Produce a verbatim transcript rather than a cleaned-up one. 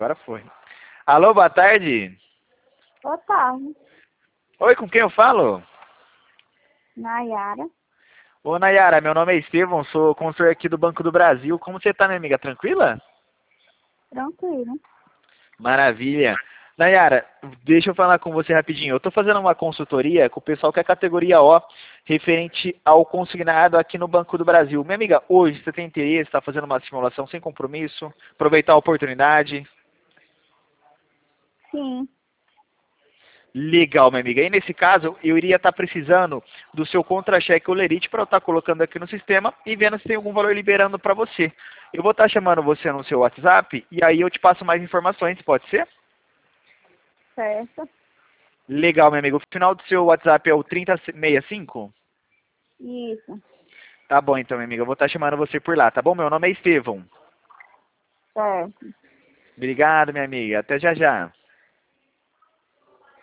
agora foi. Alô, boa tarde. Boa tarde, Oi, com quem eu falo? Nayara. Ô, Nayara, meu nome é Estevão, sou consultor aqui do Banco do Brasil. Como você tá, minha amiga? Tranquila? Tranquilo. Maravilha. Nayara, deixa eu falar com você rapidinho. Eu estou fazendo uma consultoria com o pessoal que é categoria O, referente ao consignado aqui no Banco do Brasil. Minha amiga, hoje você tem interesse, está fazendo uma simulação sem compromisso, aproveitar a oportunidade? Sim, Legal, minha amiga. E nesse caso, eu iria estar precisando do seu contra-cheque ou lerite para eu estar colocando aqui no sistema e vendo se tem algum valor liberando para você. Eu vou estar chamando você no seu WhatsApp e aí eu te passo mais informações, pode ser? certo. Legal, meu amigo. O final do seu WhatsApp é o trinta sessenta e cinco? Isso, Tá bom, então, minha amiga. Eu vou estar chamando você por lá, tá bom? Meu nome é Estevão. certo. Obrigado, minha amiga. Até já já.